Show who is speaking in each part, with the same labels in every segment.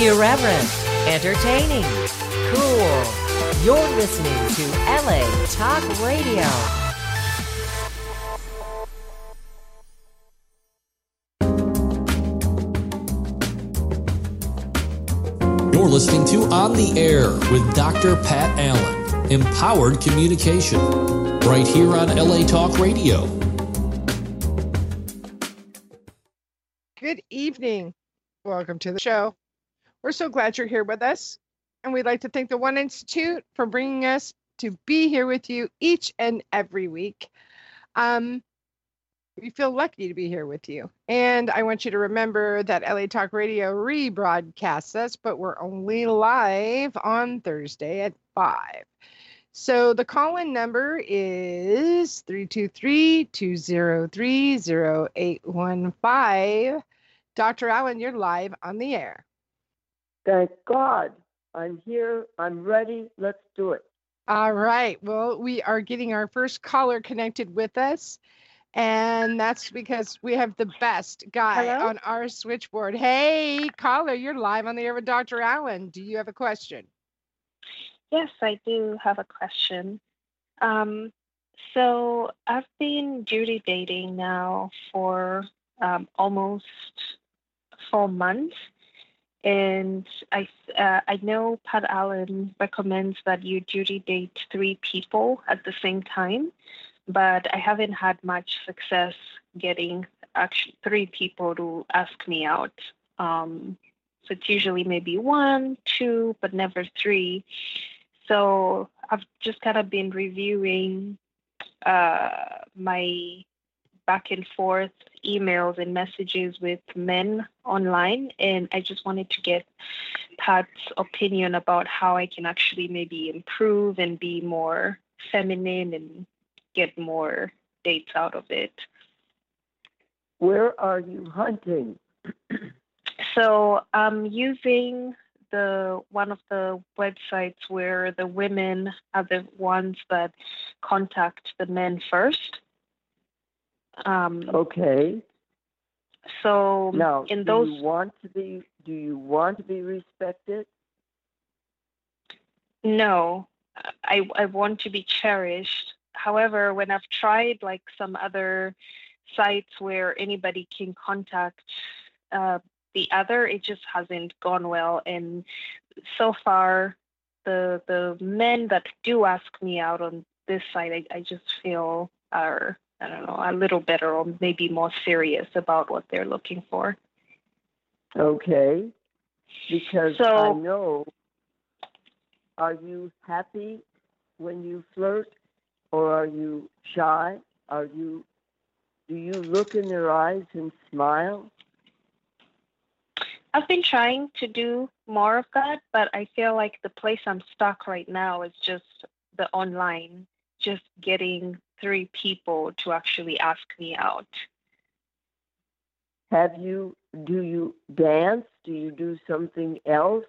Speaker 1: Irreverent, entertaining, cool. You're listening to LA Talk Radio.
Speaker 2: You're listening to On the Air with Dr. Pat Allen. Empowered communication. Right here on LA Talk Radio.
Speaker 3: Good evening. Welcome to the show. We're so glad you're here with us. And we'd like to thank the One Institute for bringing us to be here with you each and every week. We feel lucky to be here with you. And I want you to remember that LA Talk Radio rebroadcasts us, but we're only live on Thursday at 5. So the call-in number is 323-203-0815. Dr. Allen, you're live on the air.
Speaker 4: Thank God. I'm here. I'm ready. Let's do it.
Speaker 3: All right. Well, we are getting our first caller connected with us. And that's because we have the best guy on our switchboard. Hey, caller, you're live on the air with Dr. Allen. Do you have a question?
Speaker 5: Yes, I do have a question. So I've been duty dating now for almost 4 months. And I know Pat Allen recommends that you duty date 3 people at the same time, but I haven't had much success getting actually 3 people to ask me out. So it's usually maybe 1, 2, but never 3. So I've just kind of been reviewing my back and forth emails and messages with men online, and I just wanted to get Pat's opinion about how I can actually maybe improve and be more feminine and get more dates out of it.
Speaker 4: Where are you hunting?
Speaker 5: So I'm using one of the websites where the women are the ones that contact the men first.
Speaker 4: Okay.
Speaker 5: So
Speaker 4: now,
Speaker 5: in
Speaker 4: do you want to be respected?
Speaker 5: No, I want to be cherished. However, when I've tried like some other sites where anybody can contact the other, it just hasn't gone well. And so far, the men that do ask me out on this site, I just feel are, I don't know, a little better or maybe more serious about what they're looking for.
Speaker 4: Okay. Because I know, are you happy when you flirt, or are you shy? Do you look in their eyes and smile?
Speaker 5: I've been trying to do more of that, but I feel like the place I'm stuck right now is just the online, just getting 3 people to actually ask me out.
Speaker 4: Do you dance? Do you do something else?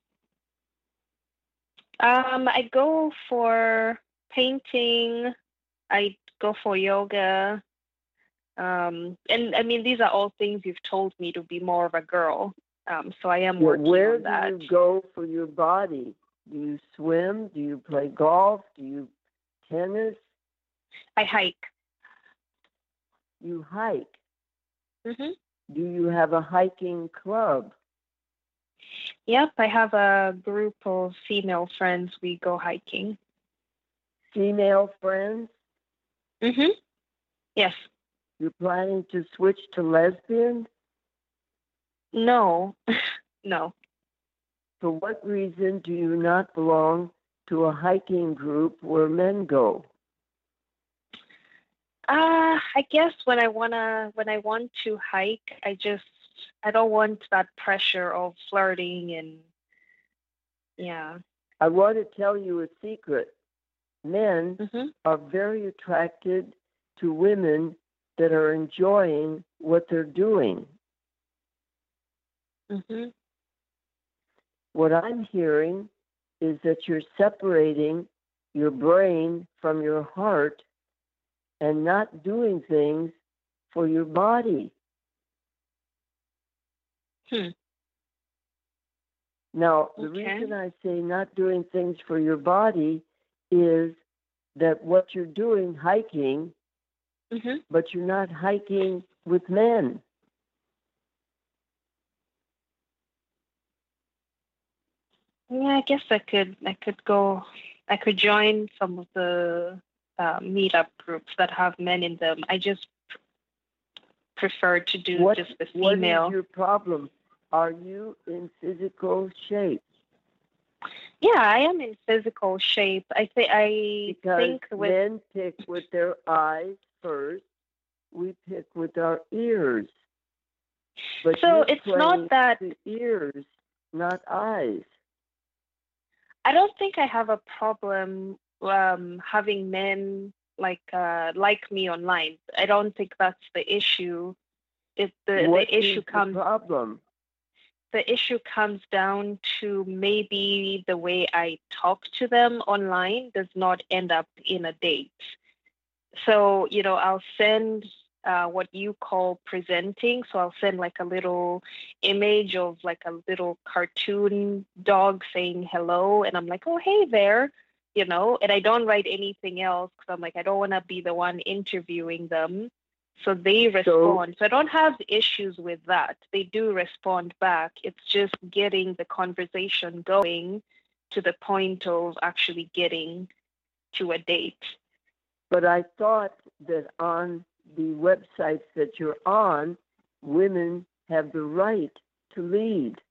Speaker 5: I go for painting. I go for yoga. And I mean, these are all things you've told me to be more of a girl. So I am working on that.
Speaker 4: Where do you go for your body? Do you swim? Do you play golf? Do you tennis?
Speaker 5: I hike.
Speaker 4: You hike?
Speaker 5: Mm-hmm.
Speaker 4: Do you have a hiking club?
Speaker 5: Yep, I have a group of female friends. We go hiking.
Speaker 4: Female friends?
Speaker 5: Mm-hmm. Yes.
Speaker 4: You're planning to switch to lesbian?
Speaker 5: No. No.
Speaker 4: For what reason do you not belong to a hiking group where men go?
Speaker 5: I guess when I want to hike, I don't want that pressure of flirting and yeah.
Speaker 4: I want to tell you a secret. Men are very attracted to women that are enjoying what they're doing.
Speaker 5: Mm-hmm.
Speaker 4: What I'm hearing is that you're separating your brain from your heart and not doing things for your body. Now, the reason I say not doing things for your body is that what you're doing, hiking, but you're not hiking with men.
Speaker 5: Yeah, I guess I could join some of the meetup groups that have men in them. I just prefer to do just the female.
Speaker 4: What is your problem? Are you in physical shape?
Speaker 5: Yeah, I am in physical shape. I think
Speaker 4: men pick with their eyes first. We pick with our ears. But
Speaker 5: so it's not that
Speaker 4: the ears, not eyes.
Speaker 5: I don't think I have a problem having men like me online. I don't think that's the issue. The issue comes down to maybe the way I talk to them online does not end up in a date. So, I'll send what you call presenting. So I'll send like a little image of like a little cartoon dog saying hello. And I'm like, oh, hey there, and I don't write anything else because I'm like, I don't want to be the one interviewing them. So they respond. So I don't have issues with that. They do respond back. It's just getting the conversation going to the point of actually getting to a date.
Speaker 4: But I thought that on the websites that you're on, women have the right to lead.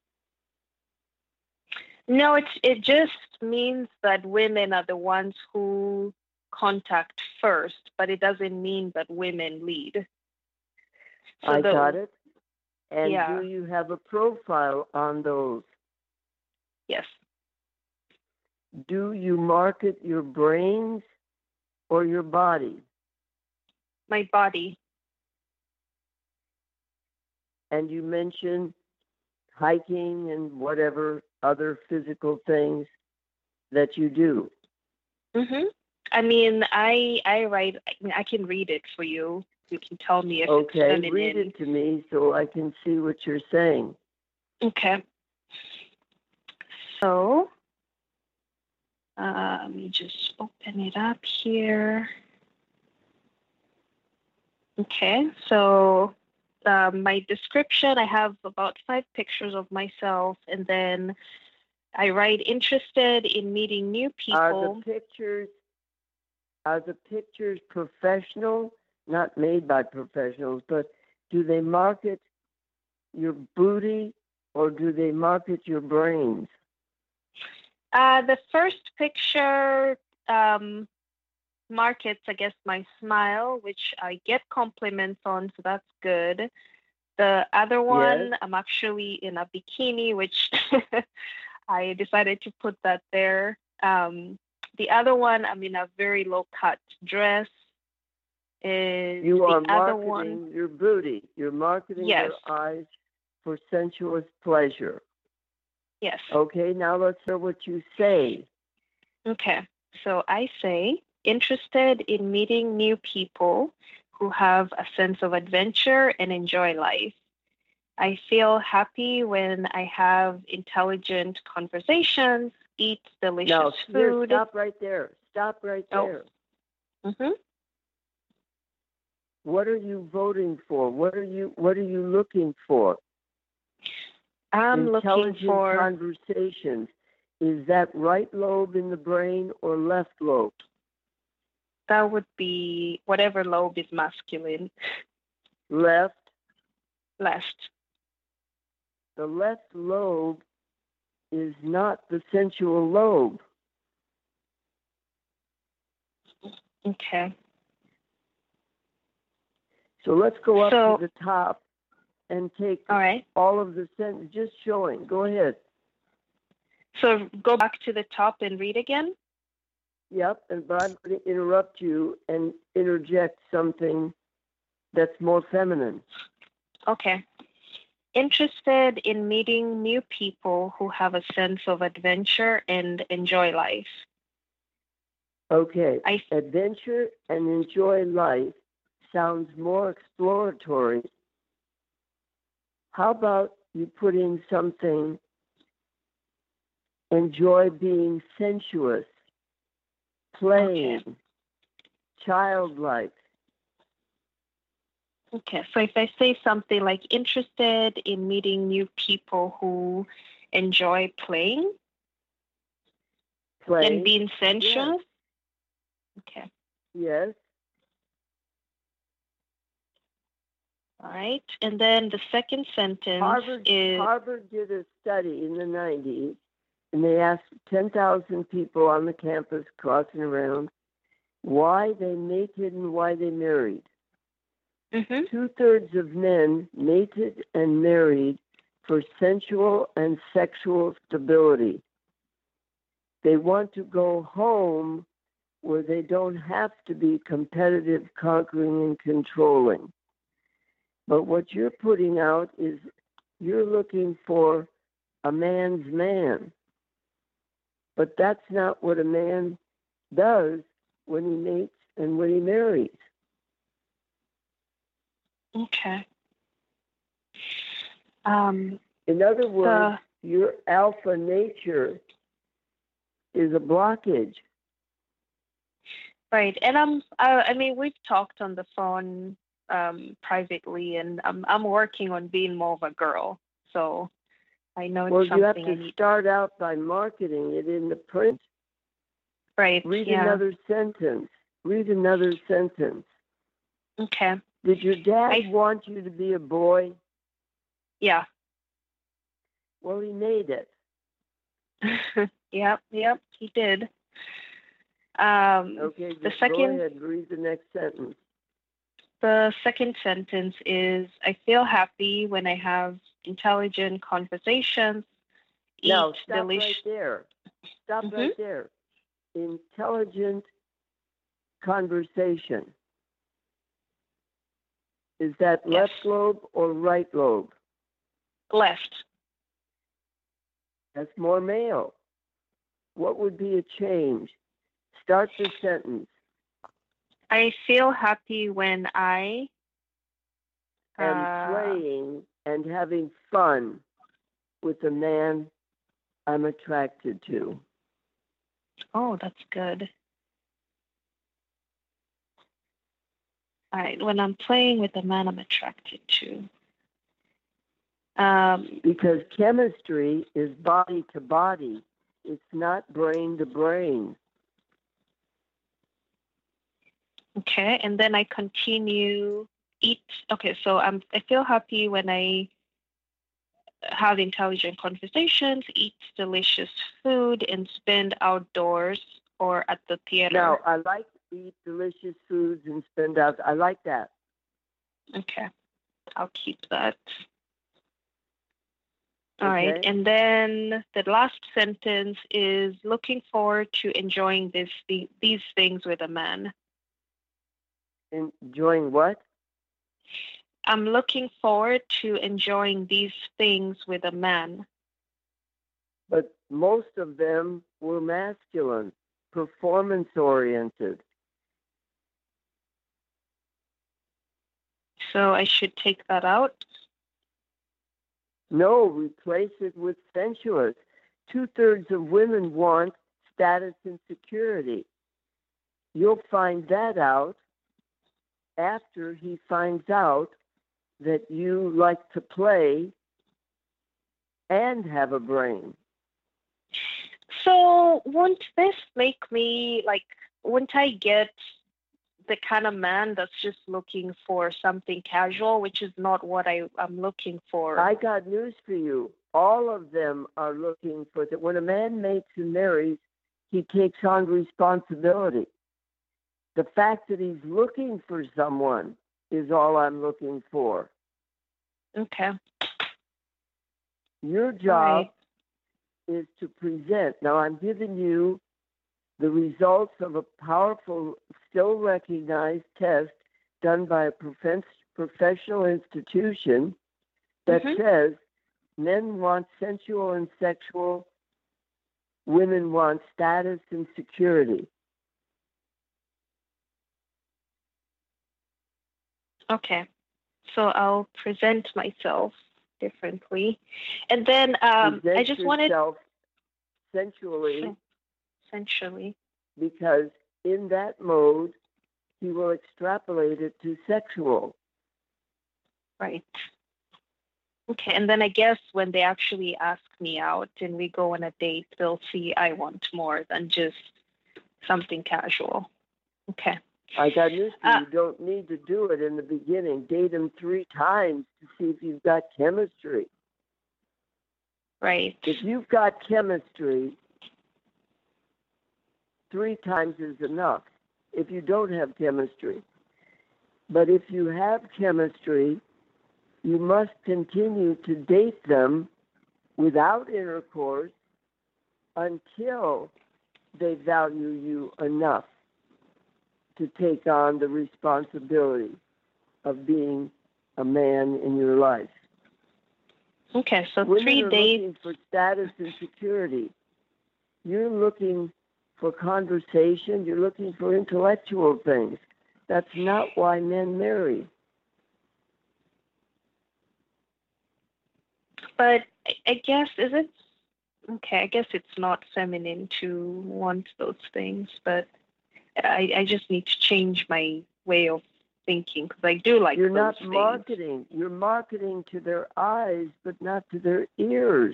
Speaker 5: No, it just means that women are the ones who contact first, but it doesn't mean that women lead. So
Speaker 4: I got it. And do you have a profile on those?
Speaker 5: Yes.
Speaker 4: Do you market your brains or your body?
Speaker 5: My body.
Speaker 4: And you mentioned hiking and whatever other physical things that you do.
Speaker 5: I mean, I write. I can read it for you. You can tell me if it's feminine.
Speaker 4: Okay, read it to me so I can see what you're saying.
Speaker 5: Okay. So, let me just open it up here. Okay, so my description, I have about 5 pictures of myself, and then I write interested in meeting new people.
Speaker 4: Are the pictures professional, not made by professionals, but do they market your booty or do they market your brains?
Speaker 5: The first picture markets, I guess, my smile, which I get compliments on, so that's good. The other one, I'm actually in a bikini, which I decided to put that there. The other one, I'm in a very low-cut dress.
Speaker 4: You are marketing your booty. You're marketing your eyes for sensuous pleasure.
Speaker 5: Yes.
Speaker 4: Okay, now let's hear what you say.
Speaker 5: Okay, so I say, interested in meeting new people who have a sense of adventure and enjoy life. I feel happy when I have intelligent conversations, eat delicious food.
Speaker 4: Stop right there. What are you voting for? What are you looking for?
Speaker 5: I'm looking for
Speaker 4: conversations. Is that right lobe in the brain or left lobe?
Speaker 5: That would be whatever lobe is masculine.
Speaker 4: Left?
Speaker 5: Left.
Speaker 4: The left lobe is not the sensual lobe.
Speaker 5: Okay.
Speaker 4: So let's go up to the top and take
Speaker 5: all
Speaker 4: of the sentences, just showing. Go ahead.
Speaker 5: So go back to the top and read again?
Speaker 4: Yep, but I'm going to interrupt you and interject something that's more feminine.
Speaker 5: Okay. Interested in meeting new people who have a sense of adventure and enjoy life.
Speaker 4: Okay. Adventure and enjoy life sounds more exploratory. How about you put in something enjoy being sensuous, playing, childlike.
Speaker 5: Okay, so if I say something like interested in meeting new people who enjoy playing and being sensuous.
Speaker 4: Yes.
Speaker 5: Okay.
Speaker 4: Yes.
Speaker 5: All right. And then the second sentence is...
Speaker 4: Harvard did a study in the 90s, and they asked 10,000 people on the campus crossing around why they mated and why they married.
Speaker 5: Mm-hmm.
Speaker 4: 2/3 of men mated and married for sensual and sexual stability. They want to go home where they don't have to be competitive, conquering, and controlling. But what you're putting out is you're looking for a man's man. But that's not what a man does when he mates and when he marries.
Speaker 5: Okay.
Speaker 4: In other words, your alpha nature is a blockage.
Speaker 5: Right. And I mean, we've talked on the phone privately, and I'm working on being more of a girl. So I know it's something.
Speaker 4: Well, you have to start out by marketing it in the print.
Speaker 5: Right.
Speaker 4: Read another sentence. Read another sentence.
Speaker 5: Okay.
Speaker 4: Did your dad want you to be a boy?
Speaker 5: Yeah.
Speaker 4: Well, he made it.
Speaker 5: Yep, he did.
Speaker 4: Okay,
Speaker 5: go ahead,
Speaker 4: read the next sentence.
Speaker 5: The second sentence is, I feel happy when I have intelligent conversations.
Speaker 4: Now, stop right there. Stop right there. Intelligent conversation. Is that left lobe or right lobe?
Speaker 5: Left.
Speaker 4: That's more male. What would be a change? Start the sentence.
Speaker 5: I feel happy when I
Speaker 4: am playing and having fun with the man I'm attracted to.
Speaker 5: Oh, that's good. All right, when I'm playing with the man I'm attracted to.
Speaker 4: Because chemistry is body to body. It's not brain to brain.
Speaker 5: Okay, and then I continue eat. Okay, so I feel happy when I have intelligent conversations, eat delicious food, and spend outdoors or at the theater.
Speaker 4: Now, I like to eat delicious foods and spend out. I like that.
Speaker 5: Okay, I'll keep that. All right, and then the last sentence is looking forward to enjoying these things with a man.
Speaker 4: Enjoying what?
Speaker 5: I'm looking forward to enjoying these things with a man.
Speaker 4: But most of them were masculine, performance-oriented.
Speaker 5: So I should take that out?
Speaker 4: No, replace it with sensuous. 2/3 of women want status and security. You'll find that out after he finds out that you like to play and have a brain.
Speaker 5: So won't this make me, wouldn't I get the kind of man that's just looking for something casual, which is not what I'm looking for?
Speaker 4: I got news for you. All of them are looking for that. When a man mates and marries, he takes on responsibility. The fact that he's looking for someone is all I'm looking for.
Speaker 5: Okay.
Speaker 4: Your job is to present. Now, I'm giving you the results of a powerful, still recognized test done by a professional institution that says men want sensual and sexual, women want status and security.
Speaker 5: Okay, so I'll present myself differently. And then I just wanted...
Speaker 4: sensually.
Speaker 5: Sensually.
Speaker 4: Because in that mode, he will extrapolate it to sexual.
Speaker 5: Right. Okay, and then I guess when they actually ask me out and we go on a date, they'll see I want more than just something casual. Okay.
Speaker 4: I got news for you. You don't need to do it in the beginning. Date him 3 times to see if you've got chemistry.
Speaker 5: Right.
Speaker 4: If you've got chemistry, 3 times is enough if you don't have chemistry. But if you have chemistry, you must continue to date them without intercourse until they value you enough to take on the responsibility of being a man in your life.
Speaker 5: Okay, so
Speaker 4: Women
Speaker 5: 3
Speaker 4: are
Speaker 5: days.
Speaker 4: looking for status and security. You're looking for conversation. You're looking for intellectual things. That's not why men marry.
Speaker 5: But I guess, is it? Okay, I guess it's not feminine to want those things, but I just need to change my way of thinking because I do like
Speaker 4: You're
Speaker 5: those
Speaker 4: not
Speaker 5: things.
Speaker 4: marketing. You're marketing to their eyes, but not to their ears.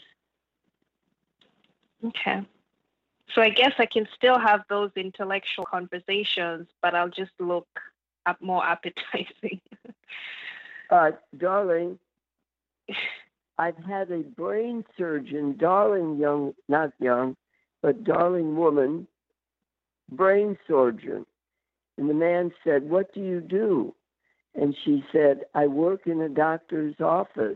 Speaker 5: Okay. So I guess I can still have those intellectual conversations, but I'll just look up more appetizing.
Speaker 4: Darling, I've had a brain surgeon, darling woman, brain surgeon. And the man said, "What do you do?" And she said, "I work in a doctor's office."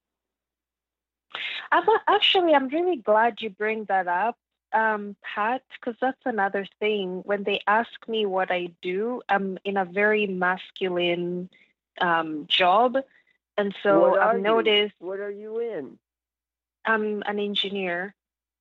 Speaker 5: I'm really glad you bring that up, Pat, because that's another thing. When they ask me what I do, I'm in a very masculine job. And so I've noticed.
Speaker 4: What are you in?
Speaker 5: I'm an engineer.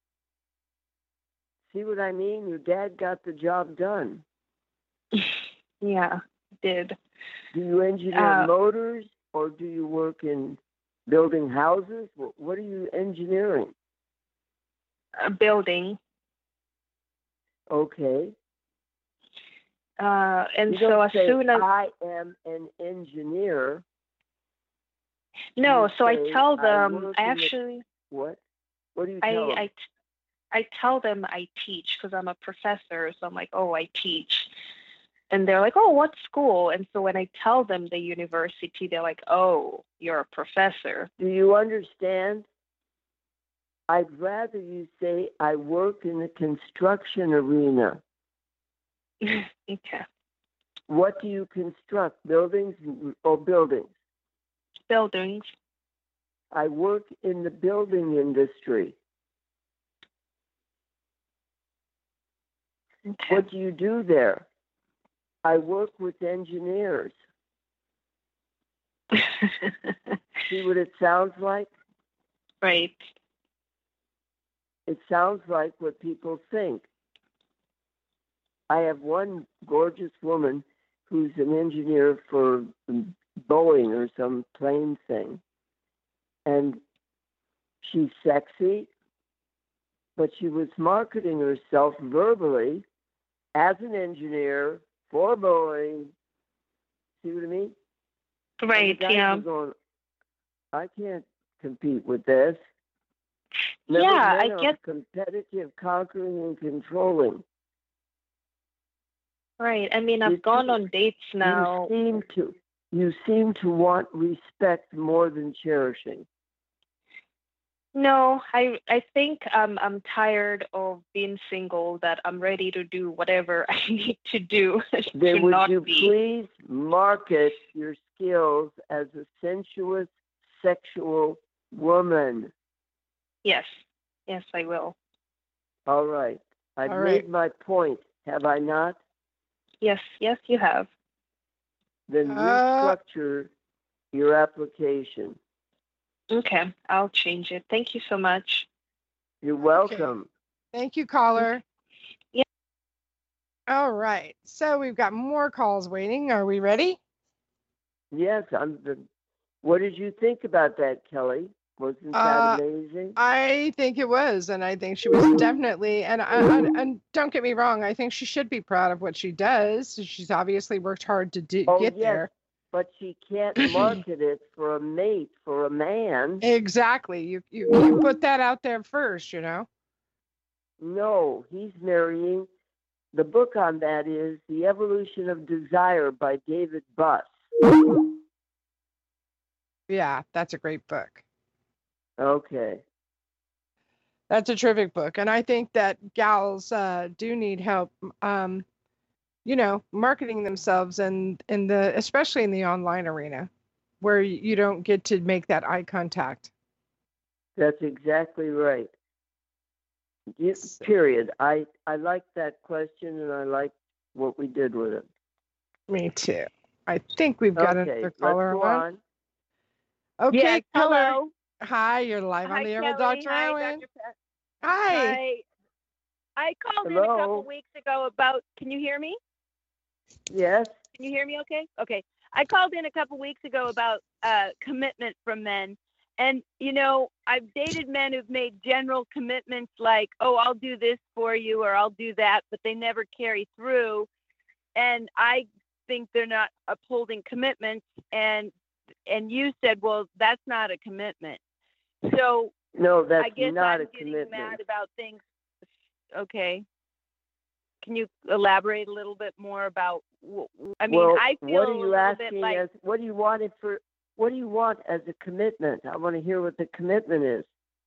Speaker 4: See what I mean? Your dad got the job done.
Speaker 5: Yeah, did.
Speaker 4: Do you engineer motors or do you work in building houses? What are you engineering?
Speaker 5: Building.
Speaker 4: Okay.
Speaker 5: And
Speaker 4: you
Speaker 5: so
Speaker 4: don't
Speaker 5: as
Speaker 4: say,
Speaker 5: soon as
Speaker 4: I am an engineer.
Speaker 5: No, so I
Speaker 4: say,
Speaker 5: tell them
Speaker 4: What? What do you tell them?
Speaker 5: I tell them I teach because I'm a professor. So I'm like, oh, I teach. And they're like, oh, what school? And so when I tell them the university, they're like, oh, you're a professor.
Speaker 4: Do you understand? I'd rather you say I work in the construction arena.
Speaker 5: Okay.
Speaker 4: What do you construct? Buildings or buildings?
Speaker 5: Buildings.
Speaker 4: I work in the building industry.
Speaker 5: Okay.
Speaker 4: What do you do there? I work with engineers. See what it sounds like?
Speaker 5: Right.
Speaker 4: It sounds like what people think. I have one gorgeous woman who's an engineer for Boeing or some plane thing. And she's sexy, but she was marketing herself verbally as an engineer for Boeing. See what I mean?
Speaker 5: Right, yeah.
Speaker 4: Going, I can't compete with this.
Speaker 5: Yeah, I get
Speaker 4: competitive, conquering, and controlling.
Speaker 5: Right. I mean, I've gone on dates now.
Speaker 4: You seem to want respect more than cherishing.
Speaker 5: No, I think I'm tired of being single, that I'm ready to do whatever I need to do
Speaker 4: Then
Speaker 5: to
Speaker 4: would
Speaker 5: not
Speaker 4: you
Speaker 5: be.
Speaker 4: please market your skills as a sensuous, sexual woman?
Speaker 5: Yes. Yes, I will.
Speaker 4: All right. I've
Speaker 3: All
Speaker 4: made
Speaker 3: right.
Speaker 4: my point, have I not?
Speaker 5: Yes, you have.
Speaker 4: Then restructure your application.
Speaker 5: Okay, I'll change it. Thank you so much.
Speaker 4: You're welcome.
Speaker 3: Thank you, caller.
Speaker 5: Yeah.
Speaker 3: All right. So we've got more calls waiting. Are we ready?
Speaker 4: Yes, what did you think about that, Kelly? Wasn't that amazing?
Speaker 3: I think it was, and I think she was definitely. And don't get me wrong, I think she should be proud of what she does. She's obviously worked hard to get there.
Speaker 4: But she can't market it for a mate, for a man.
Speaker 3: Exactly. You put that out there first, you know.
Speaker 4: No, he's marrying. The book on that is The Evolution of Desire by David Buss.
Speaker 3: Yeah, that's a great book.
Speaker 4: Okay.
Speaker 3: That's a terrific book. And I think that gals do need help, marketing themselves and especially in the online arena where you don't get to make that eye contact.
Speaker 4: That's exactly right. Period. I like that question, and I like what we did with it.
Speaker 3: Me too. I think we've got another caller
Speaker 4: on.
Speaker 3: Okay,
Speaker 6: yes,
Speaker 3: hello. Hi, you're live on the air with Dr. Allen. Hi.
Speaker 6: I called in a couple weeks ago about, can you hear me?
Speaker 4: Yes.
Speaker 6: Can you hear me okay? Okay. I called in a couple weeks ago about commitment from men. And, I've dated men who've made general commitments like, oh, I'll do this for you or I'll do that, but they never carry through. And I think they're not upholding commitments. And you said, well, that's not a commitment. So
Speaker 4: no, that's
Speaker 6: I guess
Speaker 4: not
Speaker 6: I'm
Speaker 4: a
Speaker 6: getting
Speaker 4: commitment.
Speaker 6: mad about things. Okay. Can you elaborate a little bit more about? I feel
Speaker 4: what are you
Speaker 6: a
Speaker 4: asking
Speaker 6: bit like,
Speaker 4: what do you want as a commitment? I want to hear what the commitment is.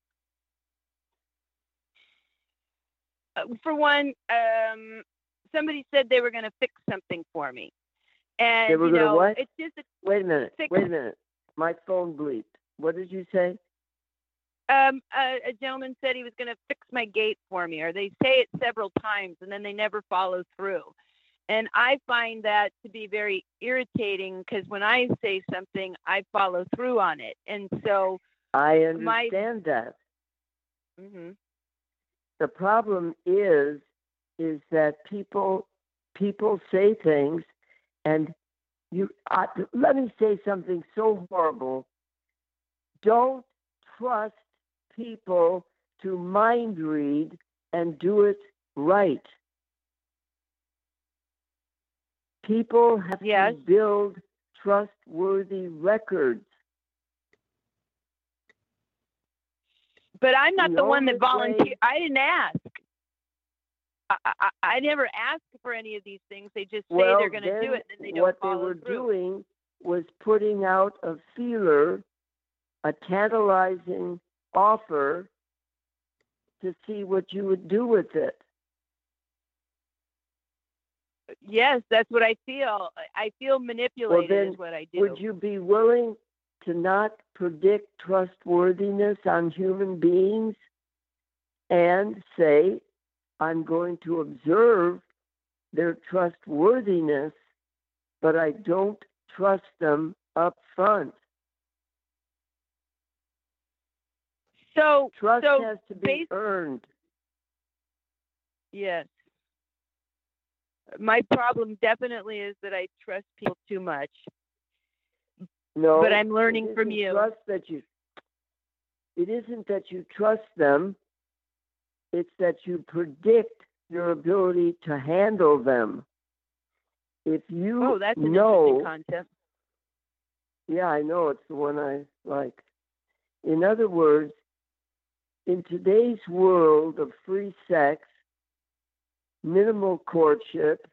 Speaker 6: For one, somebody said they were going to fix something for me, and
Speaker 4: they were going to what?
Speaker 6: It's just
Speaker 4: wait a minute. My phone bleeped. What did you say?
Speaker 6: A gentleman said he was going to fix my gate for me, or they say it several times and then they never follow through. And I find that to be very irritating because when I say something, I follow through on it. And so
Speaker 4: I understand that.
Speaker 6: Mm-hmm.
Speaker 4: The problem is that people say things, and let me say something so horrible. Don't trust people to mind read and do it right. People have to build trustworthy records.
Speaker 6: But I'm not the one that volunteered. I didn't ask. I never asked for any of these things. They just say they're going to do it, and then they don't follow through.
Speaker 4: What they were doing was putting out a feeler, a tantalizing offer to see what you would do with it.
Speaker 6: Yes, that's what I feel. I feel manipulated is what I do.
Speaker 4: Would you be willing to not predict trustworthiness on human beings and say, I'm going to observe their trustworthiness, but I don't trust them up front?
Speaker 6: So
Speaker 4: trust has to be earned.
Speaker 6: Yes. My problem definitely is that I trust people too much.
Speaker 4: No,
Speaker 6: but I'm learning from you.
Speaker 4: It isn't that you trust them. It's that you predict your ability to handle them. If you
Speaker 6: that's an interesting concept.
Speaker 4: Yeah, I know. It's the one I like. In other words, in today's world of free sex, minimal courtship,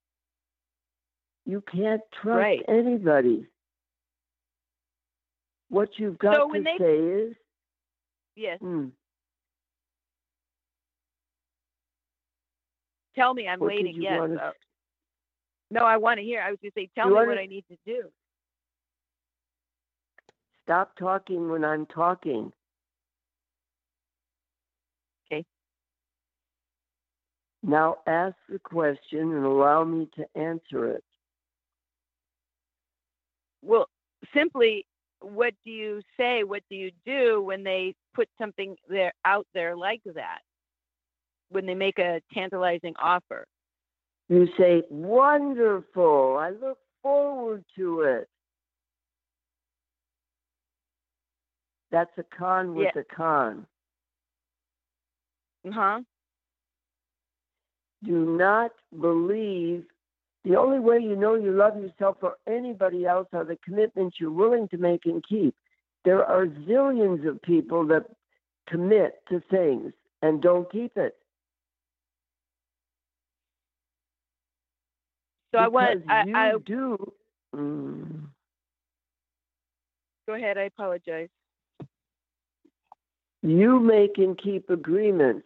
Speaker 4: you can't trust anybody. What you've got to say is...
Speaker 6: Yes. Tell me, I'm waiting. Yes. No, I want to hear. I was going to say, tell me what I need to do.
Speaker 4: Stop talking when I'm talking.
Speaker 6: Okay.
Speaker 4: Now ask the question and allow me to answer it.
Speaker 6: Well, simply, what do you say? What do you do when they put something out there like that? When they make a tantalizing offer?
Speaker 4: You say, wonderful. I look forward to it. That's a con with a con.
Speaker 6: Uh-huh.
Speaker 4: Do not believe. The only way you know you love yourself or anybody else are the commitments you're willing to make and keep. There are zillions of people that commit to things and don't keep it.
Speaker 6: So
Speaker 4: because
Speaker 6: I
Speaker 4: do.
Speaker 6: Go ahead. I apologize.
Speaker 4: You make and keep agreements.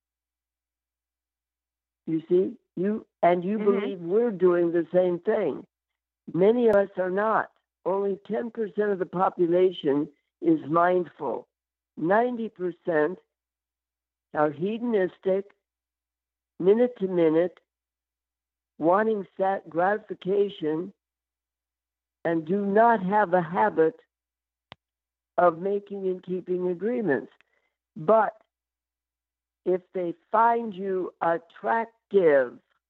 Speaker 4: You see, you believe we're doing the same thing. Many of us are not. Only 10% of the population is mindful. 90% are hedonistic, minute to minute, wanting gratification, and do not have a habit of making and keeping agreements. But if they find you attractive,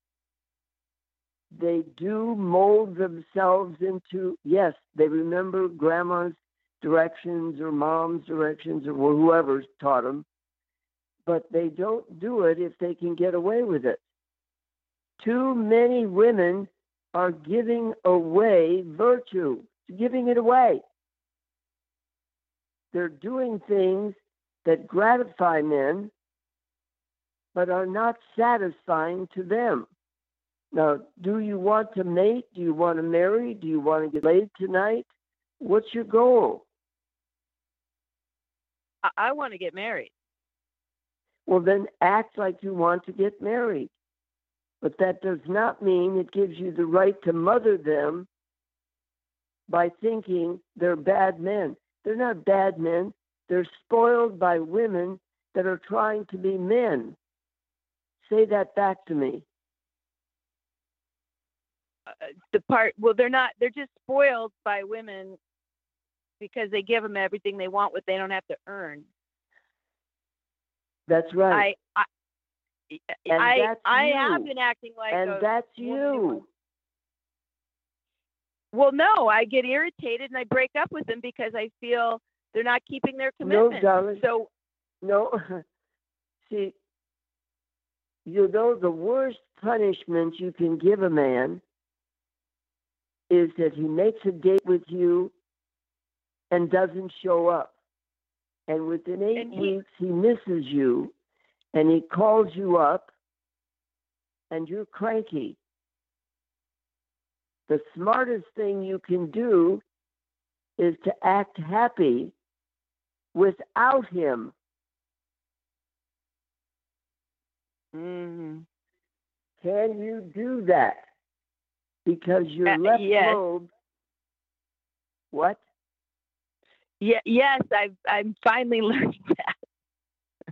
Speaker 4: they do mold themselves into, yes, they remember grandma's directions or mom's directions or whoever's taught them, but they don't do it if they can get away with it. Too many women are giving away virtue, giving it away. They're doing things that gratify men, but are not satisfying to them. Now, do you want to mate? Do you want to marry? Do you want to get laid tonight? What's your goal?
Speaker 6: I want to get married.
Speaker 4: Well, then act like you want to get married. But that does not mean it gives you the right to mother them by thinking they're bad men. They're not bad men. They're spoiled by women that are trying to be men. Say that back to me.
Speaker 6: They're just spoiled by women because they give them everything they want, what they don't have to earn.
Speaker 4: That's right.
Speaker 6: I have been acting like
Speaker 4: that's you.
Speaker 6: Well, no, I get irritated and I break up with them because I feel they're not keeping their commitment.
Speaker 4: No, darling.
Speaker 6: So,
Speaker 4: no. See, you know, the worst punishment you can give a man is that he makes a date with you and doesn't show up. And within 8 weeks, he misses you and he calls you up and you're cranky. The smartest thing you can do is to act happy without him.
Speaker 6: Mm-hmm.
Speaker 4: Can you do that? Because your left lobe. What?
Speaker 6: Yeah, yes, I'm finally learning that.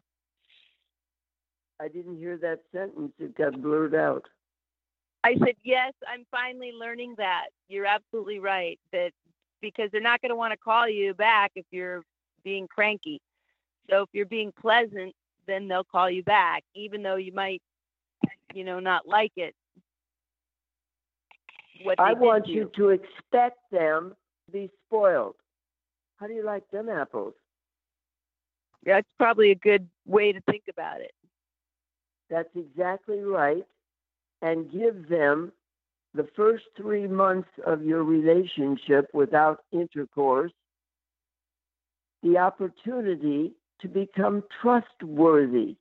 Speaker 4: I didn't hear that sentence. It got blurred out.
Speaker 6: I said, yes, I'm finally learning that. You're absolutely right. That because they're not going to want to call you back if you're being cranky. So if you're being pleasant, then they'll call you back, even though you might, not like it.
Speaker 4: I want you to expect them to be spoiled. How do you like them apples?
Speaker 6: That's probably a good way to think about it.
Speaker 4: That's exactly right. And give them the first 3 months of your relationship without intercourse the opportunity to become trustworthy.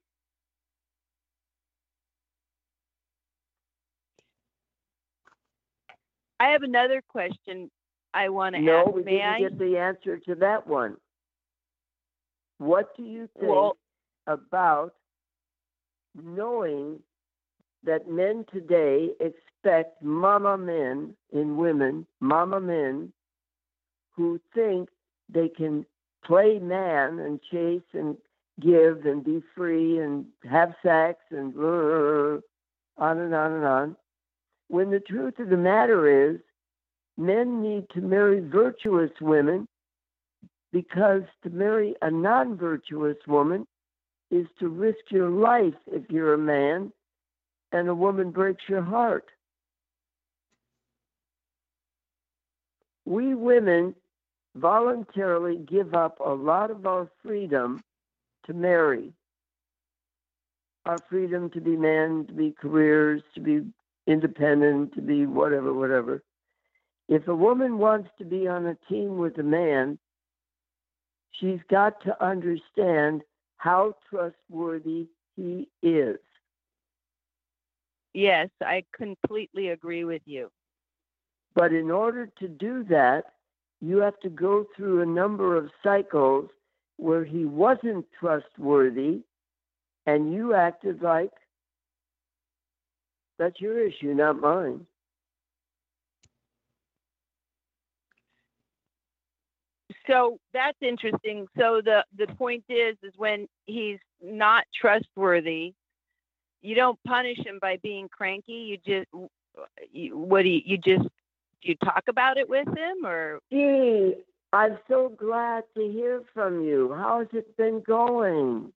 Speaker 6: I have another question I want to ask.
Speaker 4: No, we didn't get the answer to that one. What do you think about knowing that men today expect mama men in women, mama men, who think they can play man and chase and give and be free and have sex and on and on and on, when the truth of the matter is men need to marry virtuous women, because to marry a non-virtuous woman is to risk your life if you're a man and a woman breaks your heart. We women voluntarily give up a lot of our freedom to marry. Our freedom to be men, to be careers, to be independent, to be whatever. If a woman wants to be on a team with a man, she's got to understand how trustworthy he is.
Speaker 6: Yes, I completely agree with you.
Speaker 4: But in order to do that, you have to go through a number of cycles where he wasn't trustworthy and you acted like that's your issue, not mine.
Speaker 6: So that's interesting. So the point is when he's not trustworthy, you don't punish him by being cranky. You talk about it with him, or?
Speaker 4: Gee, I'm so glad to hear from you. How's it been going?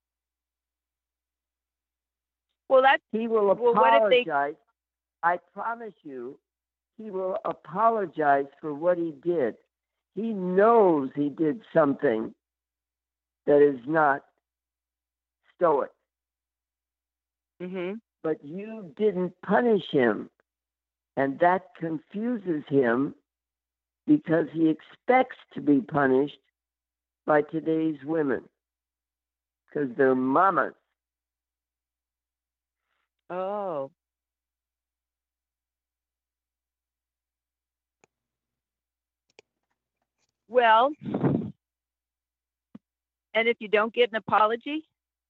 Speaker 6: Well,
Speaker 4: he will apologize. I promise you, he will apologize for what he did. He knows he did something that is not stoic.
Speaker 6: Mm-hmm.
Speaker 4: But you didn't punish him. And that confuses him because he expects to be punished by today's women because they're mamas.
Speaker 6: Oh. Well, and if you don't get an apology?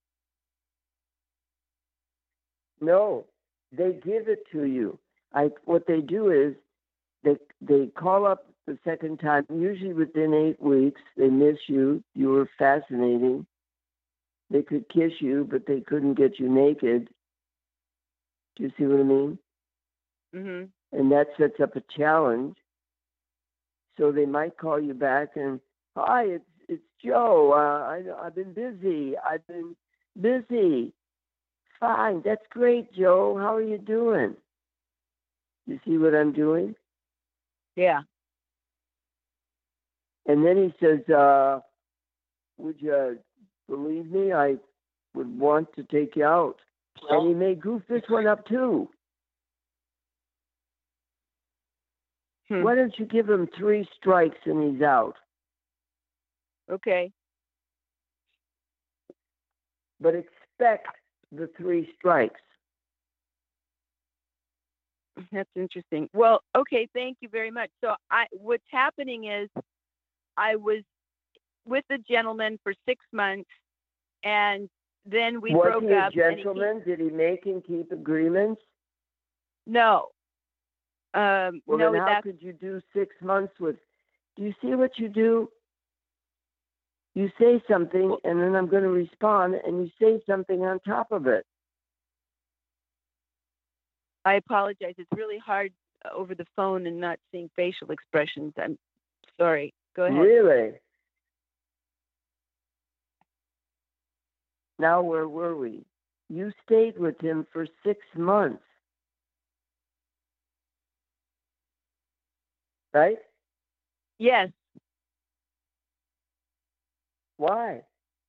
Speaker 4: No, they give it to you. What they do is they call up the second time, usually within 8 weeks. They miss you. You were fascinating. They could kiss you, but they couldn't get you naked. Do you see what I mean?
Speaker 6: Mm-hmm.
Speaker 4: And that sets up a challenge. So they might call you back and, hi, it's Joe. I've been busy. Fine, that's great, Joe. How are you doing? You see what I'm doing?
Speaker 6: Yeah.
Speaker 4: And then he says, would you believe me? I would want to take you out. And he may goof this one up too. Why don't you give him 3 strikes and he's out?
Speaker 6: Okay.
Speaker 4: But expect the 3 strikes.
Speaker 6: That's interesting. Well, okay, thank you very much. So what's happening is I was with the gentleman for 6 months, and then we broke up.
Speaker 4: Was he a gentleman? Did he make and keep agreements?
Speaker 6: No.
Speaker 4: Well,
Speaker 6: no,
Speaker 4: then how could you do 6 months with? Do you see what you do? You say something, and then I'm going to respond, and you say something on top of it.
Speaker 6: I apologize. It's really hard over the phone and not seeing facial expressions. I'm sorry. Go ahead.
Speaker 4: Really? Now, where were we? You stayed with him for 6 months. Right?
Speaker 6: Yes.
Speaker 4: Why?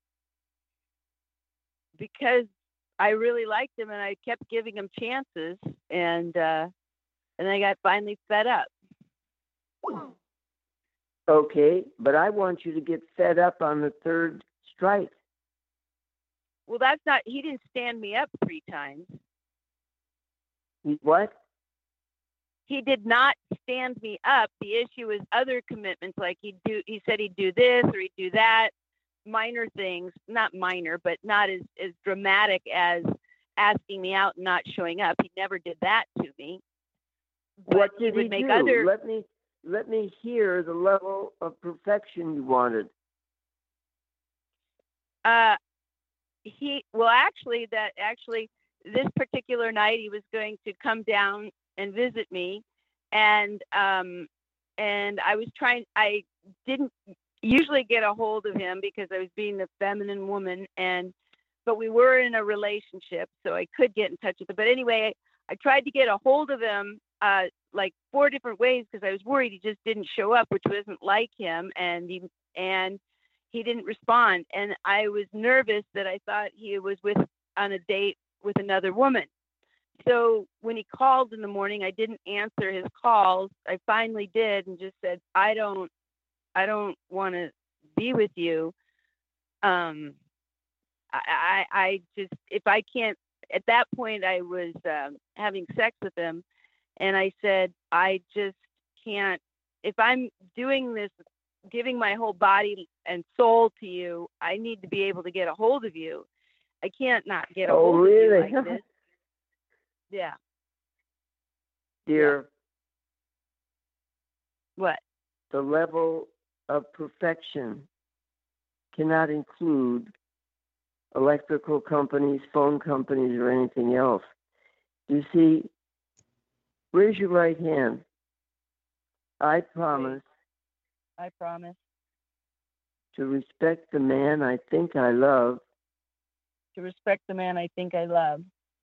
Speaker 6: Because I really liked him, and I kept giving him chances, and I got finally fed up.
Speaker 4: Okay, but I want you to get fed up on the 3rd strike.
Speaker 6: Well, that's not. He didn't stand me up 3 times.
Speaker 4: What?
Speaker 6: He did not stand me up. The issue is other commitments, like he said he'd do this or he'd do that. Minor things, not minor, but not as dramatic as asking me out and not showing up. He never did that to me. But
Speaker 4: what did
Speaker 6: he
Speaker 4: do?
Speaker 6: Other...
Speaker 4: Let me hear the level of perfection you wanted.
Speaker 6: Actually, this particular night he was going to come down and visit me, and I was trying. I didn't usually get a hold of him because I was being the feminine woman, but we were in a relationship, so I could get in touch with him. But anyway, I tried to get a hold of him like 4 different ways because I was worried he just didn't show up, which wasn't like him, and he didn't respond, and I was nervous that I thought he was on a date with another woman. So when he called in the morning, I didn't answer his calls. I finally did and just said, I don't want to be with you. I just, if I can't, at that point I was having sex with him, and I said, I just can't, if I'm doing this, giving my whole body and soul to you, I need to be able to get a hold of you. I can't not get a hold of you like this. Yeah.
Speaker 4: Dear.
Speaker 6: Yeah. What?
Speaker 4: The level of perfection cannot include electrical companies, phone companies, or anything else. You see, raise your right hand. I promise.
Speaker 6: I promise.
Speaker 4: To respect the man I think I love.
Speaker 6: To respect the man I think I love.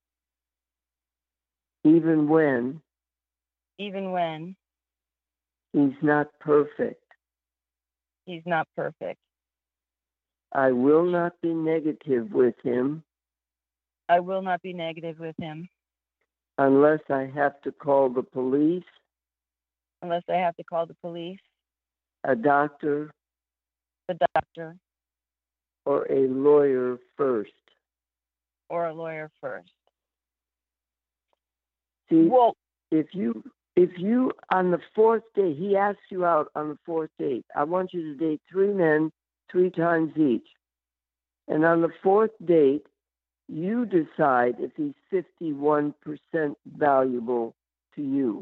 Speaker 4: Even when.
Speaker 6: Even when.
Speaker 4: He's not perfect.
Speaker 6: He's not perfect.
Speaker 4: I will not be negative with him.
Speaker 6: I will not be negative with him.
Speaker 4: Unless I have to call the police.
Speaker 6: Unless I have to call the police.
Speaker 4: A doctor.
Speaker 6: The doctor.
Speaker 4: Or a lawyer first.
Speaker 6: Or a lawyer first.
Speaker 4: See,
Speaker 6: well,
Speaker 4: if you on the 4th date, he asks you out on the 4th date, I want you to date 3 men 3 times each. And on the 4th date, you decide if he's 51% valuable to you.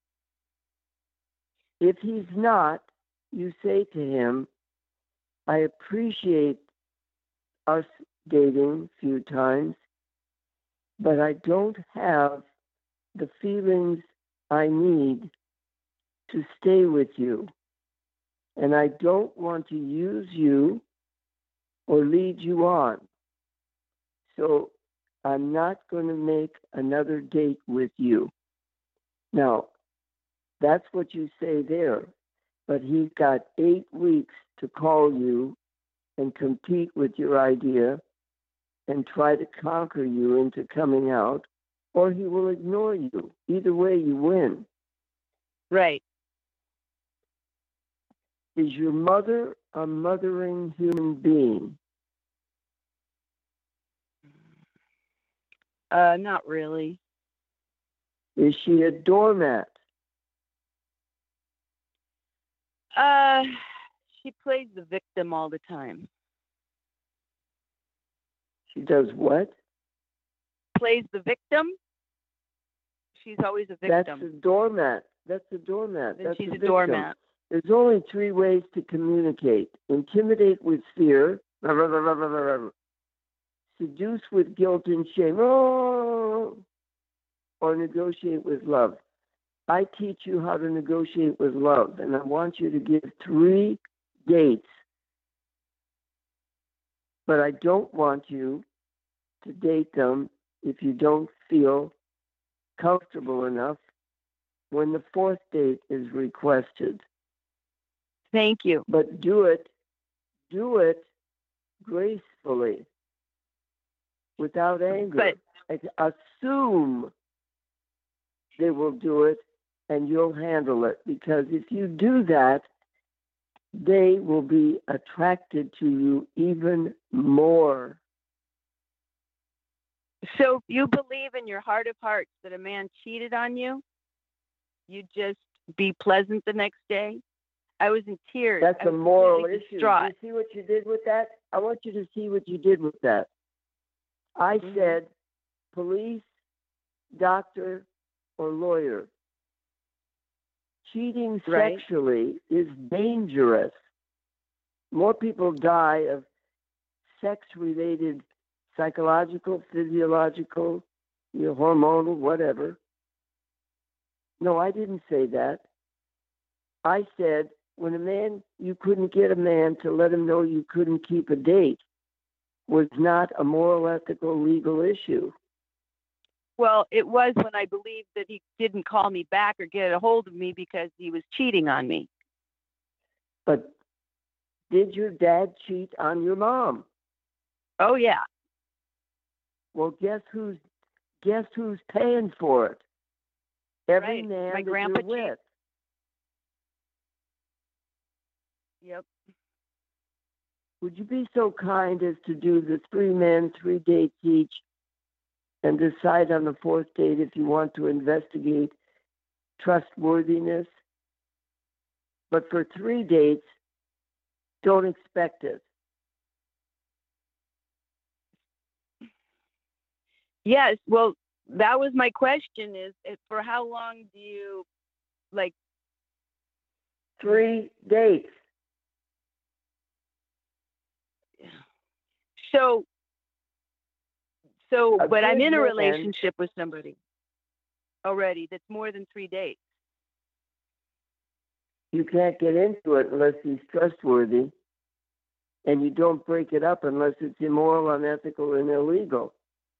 Speaker 4: If he's not, you say to him, I appreciate us dating a few times, but I don't have the feelings I need to stay with you. And I don't want to use you or lead you on. So I'm not going to make another date with you. Now, that's what you say there. But he's got 8 weeks to call you and compete with your idea and try to conquer you into coming out, or he will ignore you. Either way, you win.
Speaker 6: Right.
Speaker 4: Is your mother a mothering human being?
Speaker 6: Not really.
Speaker 4: Is she a doormat?
Speaker 6: She plays the victim all the time.
Speaker 4: She does what?
Speaker 6: Plays the victim. She's always a victim.
Speaker 4: That's a doormat. That's a doormat.
Speaker 6: Then
Speaker 4: That's
Speaker 6: she's
Speaker 4: a
Speaker 6: a
Speaker 4: victim.
Speaker 6: doormat.
Speaker 4: There's only 3 ways to communicate. Intimidate with fear. Seduce with guilt and shame. Or negotiate with love. I teach you how to negotiate with love, and I want you to give 3 dates. But I don't want you to date them if you don't feel comfortable enough when the 4th date is requested.
Speaker 6: Thank you.
Speaker 4: But do it gracefully, without anger. Assume they will do it and you'll handle it. Because if you do that, they will be attracted to you even more.
Speaker 6: So if you believe in your heart of hearts that a man cheated on you, you just be pleasant the next day? I was in tears.
Speaker 4: That's a moral issue.
Speaker 6: Distraught.
Speaker 4: You see what you did with that? I want you to see what you did with that. I said police, doctor, or lawyer. Cheating sexually is dangerous. More people die of sex-related psychological, physiological, hormonal, whatever. No, I didn't say that. I said when you couldn't get a man to let him know you couldn't keep a date was not a moral, ethical, legal issue.
Speaker 6: Well, it was when I believed that he didn't call me back or get a hold of me because he was cheating on me.
Speaker 4: But did your dad cheat on your mom?
Speaker 6: Oh, yeah.
Speaker 4: Well, guess who's paying for it? Every
Speaker 6: Right.
Speaker 4: man
Speaker 6: My
Speaker 4: that
Speaker 6: grandpa
Speaker 4: you're with.
Speaker 6: Yep.
Speaker 4: Would you be so kind as to do the 3 men, 3 dates each, and decide on the 4th date if you want to investigate trustworthiness? But for 3 dates, don't expect it.
Speaker 6: Yes. Well, that was my question is for how long do you, like?
Speaker 4: 3 dates.
Speaker 6: So, but I'm in a
Speaker 4: man.
Speaker 6: relationship with somebody already that's more than 3 dates.
Speaker 4: You can't get into it unless he's trustworthy, and you don't break it up unless it's immoral, unethical, and illegal.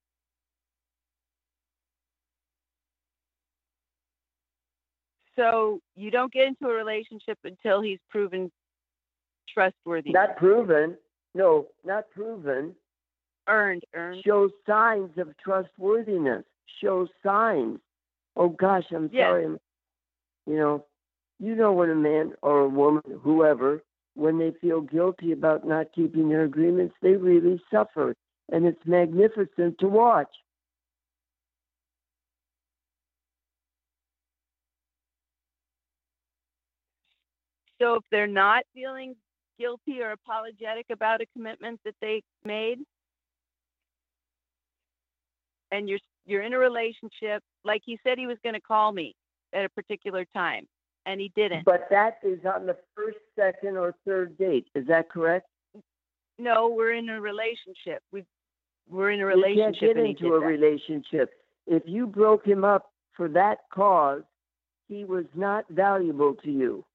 Speaker 6: So you don't get into a relationship until he's proven trustworthy.
Speaker 4: Not proven. No, not proven.
Speaker 6: Earned.
Speaker 4: Shows signs of trustworthiness. Shows signs. Oh gosh, I'm sorry. You know when a man or a woman, whoever, when they feel guilty about not keeping their agreements, they really suffer. And it's magnificent to watch.
Speaker 6: So if they're not feeling guilty or apologetic about a commitment that they made, and you're in a relationship, like he said he was going to call me at a particular time, and he didn't.
Speaker 4: But that is on the 1st, 2nd, or 3rd date. Is that correct?
Speaker 6: No, we're in a relationship. We're in a relationship.
Speaker 4: You can't get into a relationship. If you broke him up for that cause, he was not valuable to you.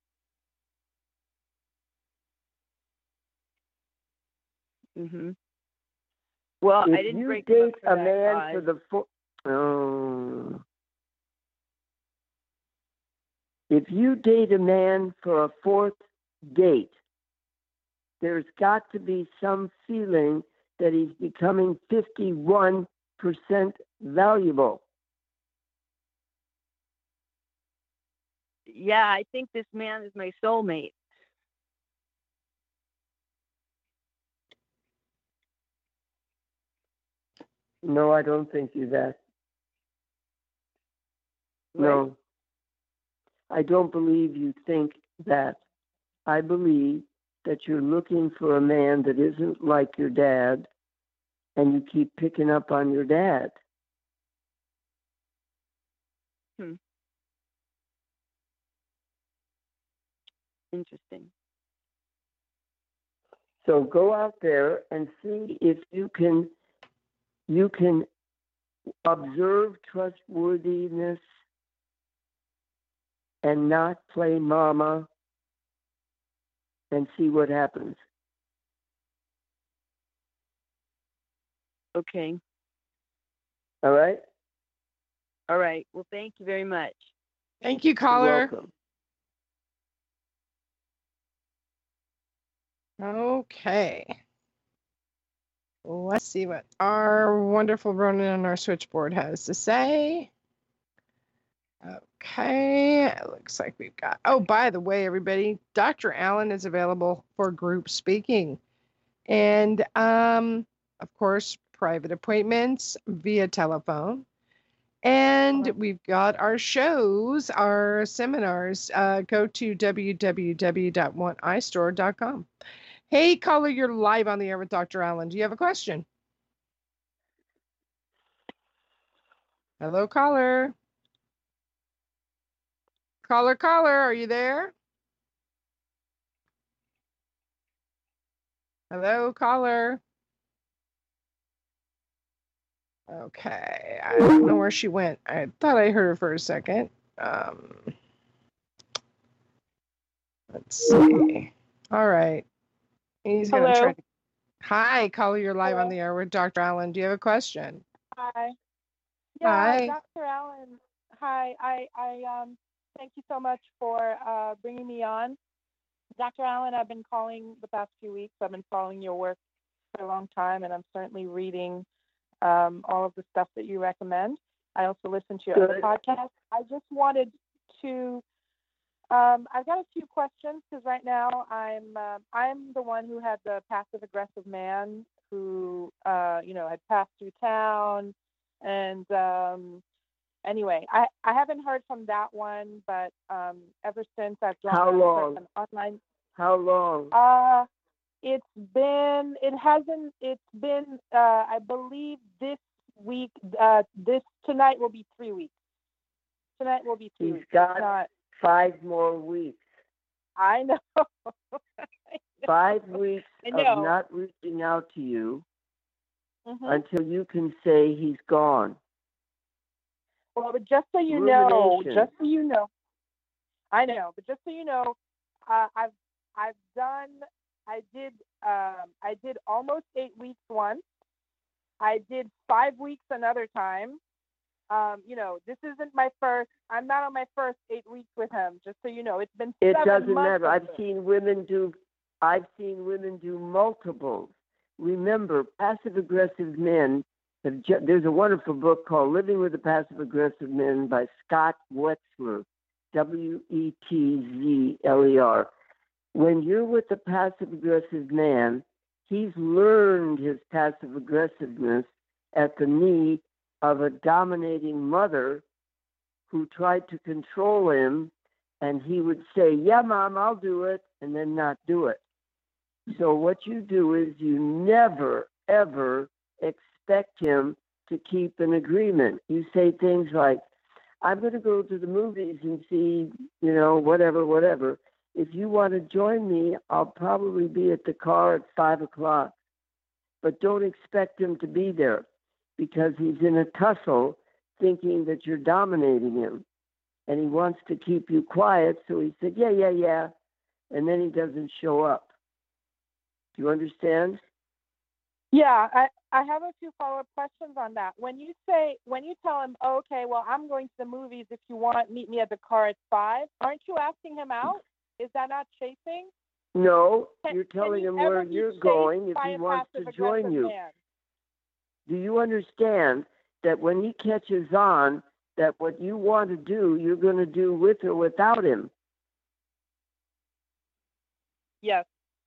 Speaker 6: Mm-hmm. Well,
Speaker 4: if
Speaker 6: I didn't break
Speaker 4: you date
Speaker 6: up for
Speaker 4: a man
Speaker 6: cause.
Speaker 4: for if you date a man for a 4th date, there's got to be some feeling that he's becoming 51% valuable.
Speaker 6: Yeah, I think this man is my soulmate.
Speaker 4: No, I don't think you're that.
Speaker 6: Right.
Speaker 4: No. I don't believe you think that. I believe that you're looking for a man that isn't like your dad, and you keep picking up on your dad.
Speaker 6: Interesting.
Speaker 4: So go out there and see if you can observe trustworthiness and not play mama, and see what happens.
Speaker 6: Okay.
Speaker 4: All right?
Speaker 6: All right. Well, thank you very much.
Speaker 3: Thank you, caller.
Speaker 4: You're welcome.
Speaker 3: Okay. Let's see what our wonderful Ronan on our switchboard has to say. Okay, it looks like we've got, oh, by the way, everybody, Dr. Allen is available for group speaking. And, of course, private appointments via telephone. And we've got our shows, our seminars. Go to www.oneeyestore.com. Hey, caller, you're live on the air with Dr. Allen. Do you have a question? Hello, caller. Caller, are you there? Hello, caller. Okay, I don't know where she went. I thought I heard her for a second. Let's see. All right. He's going to try to... Hi, caller, you're live on the air with Dr. Allen. Do you have a question?
Speaker 7: Hi. Yeah,
Speaker 3: Hi.
Speaker 7: Dr. Allen. Hi. I thank you so much for bringing me on. Dr. Allen, I've been calling the past few weeks. I've been following your work for a long time, and I'm certainly reading all of the stuff that you recommend. I also listen to your other podcast. I just wanted to. I've got a few questions because right now I'm the one who had the passive aggressive man who had passed through town, and anyway, I haven't heard from that one, but ever since I've joined
Speaker 4: How long?
Speaker 7: an online.
Speaker 4: How long?
Speaker 7: It's been I believe this week. This tonight will be 3 weeks. Tonight will be 3
Speaker 4: He's
Speaker 7: weeks.
Speaker 4: got 5 more weeks.
Speaker 7: I know.
Speaker 4: 5 weeks
Speaker 7: I
Speaker 4: of
Speaker 7: know.
Speaker 4: not reaching out to you
Speaker 7: Mhm.
Speaker 4: until you can say he's gone.
Speaker 7: Well, but just so you
Speaker 4: Rumination.
Speaker 7: know, I know, but just so you know, I did almost 8 weeks once. I did 5 weeks another time. This isn't my first. I'm not on my first 8 weeks with him. Just so you know, it's been 7
Speaker 4: It doesn't
Speaker 7: months.
Speaker 4: matter. I've seen women do multiples. Remember, passive aggressive men. There's a wonderful book called Living with a Passive Aggressive Man by Scott Wetzler, Wetzler. When you're with a passive aggressive man, he's learned his passive aggressiveness at the knee of a dominating mother who tried to control him, and he would say, "Yeah, Mom, I'll do it," and then not do it. So what you do is you never, ever expect him to keep an agreement. You say things like, "I'm going to go to the movies and see, whatever. If you want to join me, I'll probably be at the car at 5 o'clock. But don't expect him to be there because he's in a tussle thinking that you're dominating him. And he wants to keep you quiet, so he said, yeah. And then he doesn't show up. Do you understand?
Speaker 7: Yeah, I have a few follow-up questions on that. When you tell him, oh, okay, well, I'm going to the movies. If you want, meet me at the car at 5. Aren't you asking him out? Is that not chasing?
Speaker 4: No, you're telling him where you're going if he wants to join you.
Speaker 7: Man?
Speaker 4: Do you understand that when he catches on that what you want to do, you're going to do with or without him?
Speaker 7: Yes.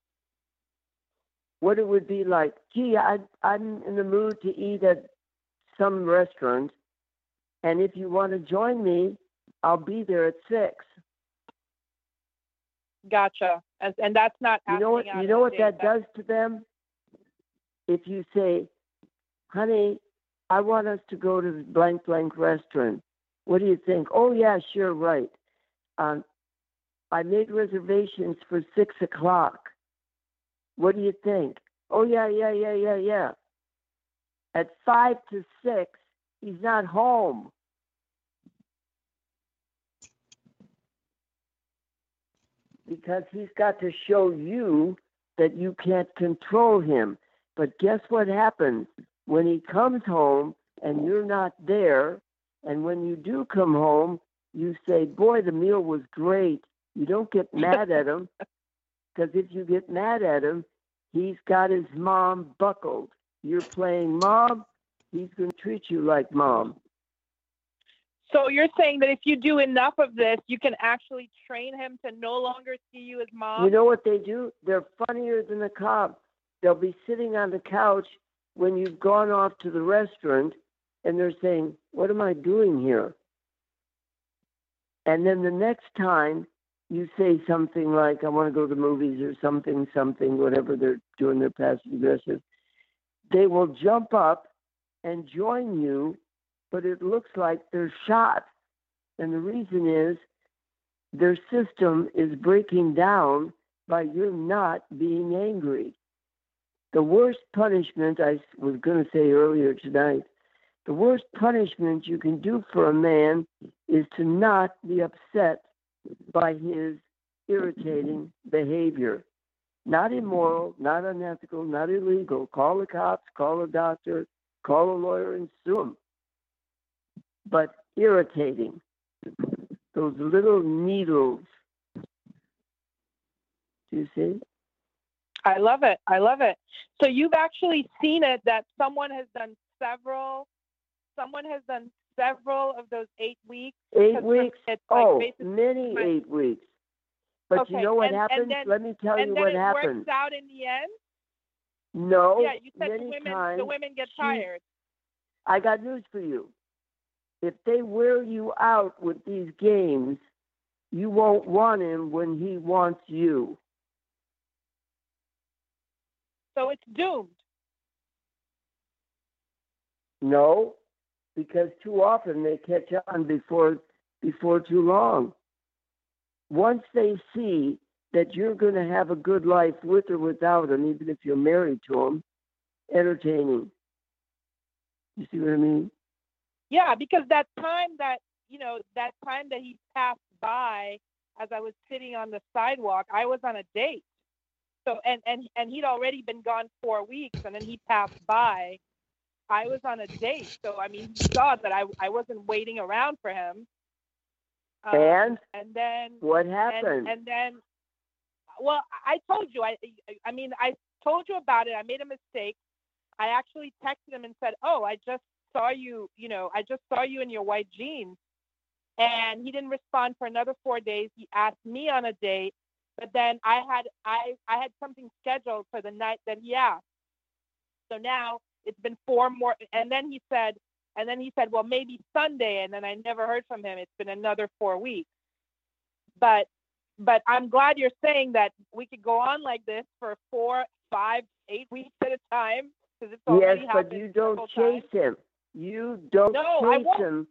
Speaker 4: What it would be like, gee, I'm in the mood to eat at some restaurant, and if you want to join me, I'll be there at 6.
Speaker 7: Gotcha. And that's not
Speaker 4: You know what that does to them? If you say, honey, I want us to go to the blank restaurant. What do you think? Oh, yeah, sure, right. I made reservations for 6 o'clock. What do you think? Oh, yeah. At 5 to 6, he's not home. Because he's got to show you that you can't control him. But guess what happens? When he comes home and you're not there, and when you do come home, you say, boy, the meal was great. You don't get mad at him, because if you get mad at him, he's got his mom buckled. You're playing mom, he's going to treat you like mom.
Speaker 7: So you're saying that if you do enough of this, you can actually train him to no longer see you as mom?
Speaker 4: You know what they do? They're funnier than a cop. They'll be sitting on the couch when you've gone off to the restaurant, and they're saying, what am I doing here? And then the next time you say something like, I want to go to the movies or something, whatever they're doing, their passive aggressive, they will jump up and join you, but it looks like they're shot. And the reason is their system is breaking down by you not being angry. The worst punishment, I was going to say earlier tonight, the worst punishment you can do for a man is to not be upset by his irritating behavior. Not immoral, not unethical, not illegal. Call the cops, call a doctor, call a lawyer and sue him. but irritating. Those little needles. Do you see?
Speaker 7: I love it. I love it. So you've actually seen it that someone has done several of those 8 weeks.
Speaker 4: 8 weeks?
Speaker 7: It's
Speaker 4: many 8 weeks. But
Speaker 7: okay.
Speaker 4: You know what happened?
Speaker 7: Then,
Speaker 4: let me tell you what happened.
Speaker 7: And then it works out in the end?
Speaker 4: No.
Speaker 7: Yeah, you said
Speaker 4: many
Speaker 7: the women get tired.
Speaker 4: I got news for you. If they wear you out with these games, you won't want him when he wants you.
Speaker 7: So it's doomed.
Speaker 4: No, because too often they catch on before too long. Once they see that you're going to have a good life with or without him, even if you're married to him, entertaining. You see what I mean?
Speaker 7: Yeah, because that time that he passed by as I was sitting on the sidewalk, I was on a date. So and he'd already been gone 4 weeks, and then he passed by. I was on a date, so I mean, he saw that I wasn't waiting around for him.
Speaker 4: And
Speaker 7: then
Speaker 4: what happened?
Speaker 7: And then, well, I told you. I told you about it. I made a mistake. I actually texted him and said, "Oh, I just saw you. I just saw you in your white jeans." And he didn't respond for another 4 days. He asked me on a date, but then I had something scheduled for the night that he asked. So now it's been 4 more, and then he said, well, maybe Sunday, and then I never heard from him. It's been another 4 weeks. But I'm glad you're saying that we could go on like this for 4, 5, 8 weeks at a time, because it's already happened.
Speaker 4: Yes, but you don't chase him. You don't chase him.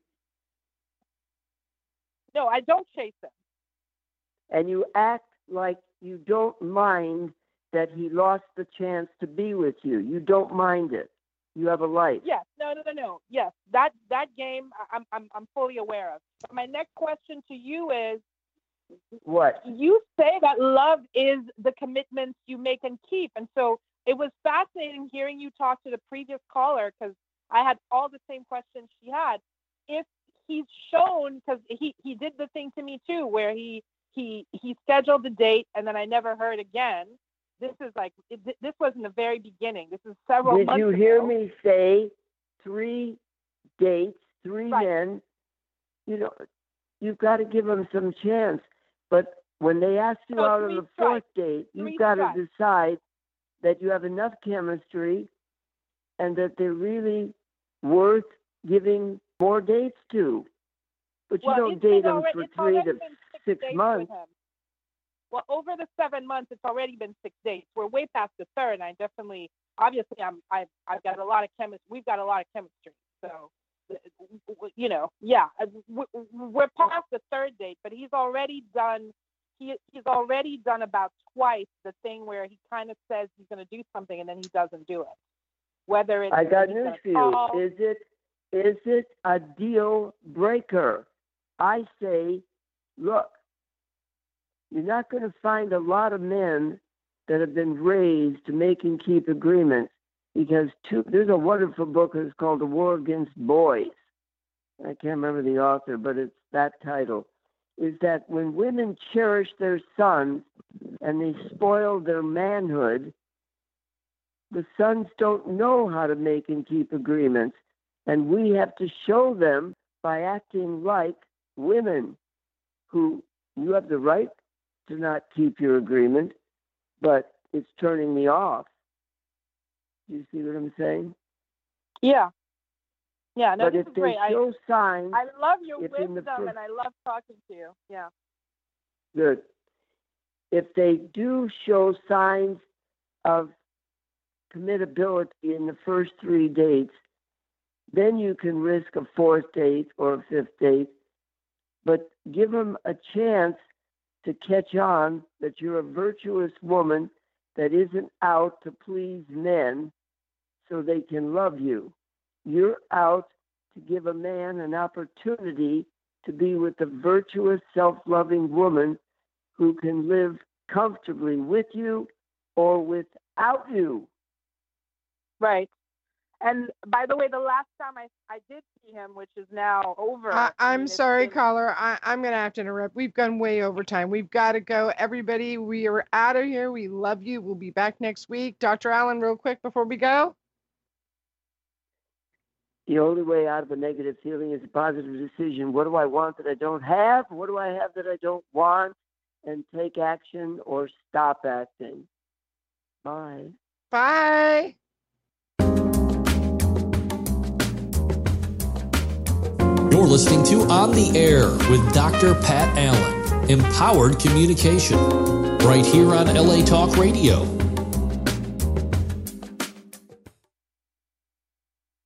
Speaker 7: No, I don't chase him.
Speaker 4: And you act like you don't mind that he lost the chance to be with you. You don't mind it. You have a life.
Speaker 7: Yes. No. Yes. That game I'm fully aware of. But my next question to you is,
Speaker 4: what?
Speaker 7: You say that love is the commitments you make and keep. And so it was fascinating hearing you talk to the previous caller, because I had all the same questions she had. If he's shown, because he did the thing to me too, where he scheduled the date and then I never heard again. This was in the very beginning. This is several months ago.
Speaker 4: Did you hear me say 3 dates, 3 men? You've got to give them some chance. But when they ask you out on the 4th date, you've got to decide that you have enough chemistry and that they're really worth giving more dates to. But you don't date them for 3 to 6 months.
Speaker 7: Well, over the 7 months, it's already been 6 dates. We're way past the 3rd. I definitely, obviously, I've got a lot of chemistry. We've got a lot of chemistry. So, we're past the 3rd date. But he's already done. He's already done about twice the thing where he kind of says he's going to do something and then he doesn't do it. Whether it's
Speaker 4: I got news for you. Is it a deal breaker? I say, look. You're not going to find a lot of men that have been raised to make and keep agreements, because there's a wonderful book that's called The War Against Boys. I can't remember the author, but it's that title. Is that when women cherish their sons and they spoil their manhood, the sons don't know how to make and keep agreements. And we have to show them by acting like women who you have the right to not keep your agreement, but it's turning me off. Do you see what I'm saying?
Speaker 7: Yeah. No,
Speaker 4: but
Speaker 7: this
Speaker 4: if
Speaker 7: is
Speaker 4: they
Speaker 7: great.
Speaker 4: show signs,
Speaker 7: I love your wisdom, and I love talking to you. Yeah.
Speaker 4: Good. If they do show signs of committability in the first 3 dates, then you can risk a 4th date or a 5th date, but give them a chance to catch on that you're a virtuous woman that isn't out to please men so they can love you. You're out to give a man an opportunity to be with a virtuous, self-loving woman who can live comfortably with you or without you.
Speaker 7: Right. And by the way, the last time I did see him, which is now over.
Speaker 3: I'm sorry, caller. I'm going to have to interrupt. We've gone way over time. We've got to go. Everybody, we are out of here. We love you. We'll be back next week. Dr. Allen, real quick before we go.
Speaker 4: The only way out of a negative feeling is a positive decision. What do I want that I don't have? What do I have that I don't want? And take action or stop acting. Bye.
Speaker 3: Bye.
Speaker 2: You're listening to On the Air with Dr. Pat Allen. Empowered communication. Right here on LA Talk Radio.